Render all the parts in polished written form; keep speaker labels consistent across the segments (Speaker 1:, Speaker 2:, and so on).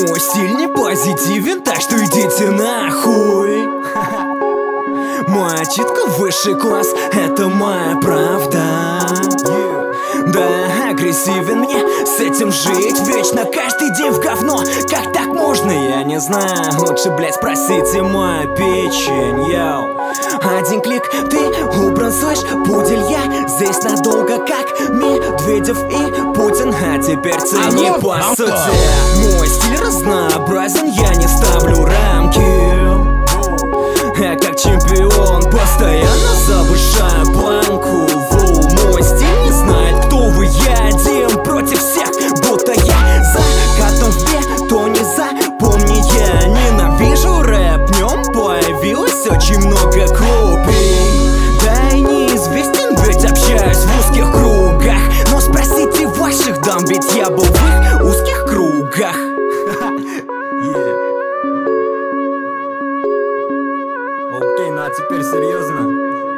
Speaker 1: Мой стиль не позитивен, так что идите нахуй. Моя читка высший класс, это моя правда. Да, агрессивен мне с этим жить вечно, каждый день в говно. Как так можно, я не знаю. Лучше, блять, спросите мою печень, йоу. Один клик, ты убран, слышь, пудель, я здесь надолго, как Медведев и Путин. А теперь цени по сути. Мой стиль разнообразен, я не ставлю рамки. Я как чемпион постоянно завышаю планку. Мой стиль не знает, кто вы, я один против всех, будто я закатом в бетоне. Запомни, я ненавижу рэп, в нем появилось очень много копий. Да и неизвестен, ведь общаюсь в узких кругах. Но спросите ваших дам, ведь я был в их узких кругах. Окей, ну а теперь серьезно.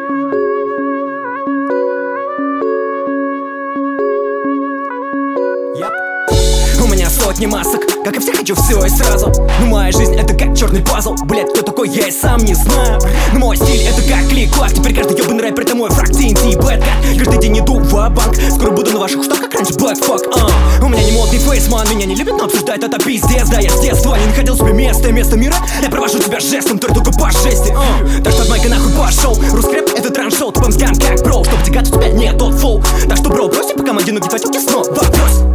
Speaker 1: У меня сотни масок, как и все, хочу все и сразу. Но моя жизнь это как черный пазл. Блять, кто такой, я и сам не знаю. Но мой стиль это как клик-клак. Теперь каждый ебаный рэпер это мой фраг TNT, Bad. Каждый день иду в банк. Скоро буду на ваших устах, как раньше, Black Fuck. У меня не модный фейсман, меня не любят, но обсуждают это пиздец. Да, я с детства не находил себе места мира. Я провожу тебя жестом, только по жести. Так что от майка нахуй пошел. Русский рэп это транш-шоу, тупым скам как бро. Чтоб тягаться, у тебя нет тот флоу. Так что, бро, брось по команде ноги, твои снова брось.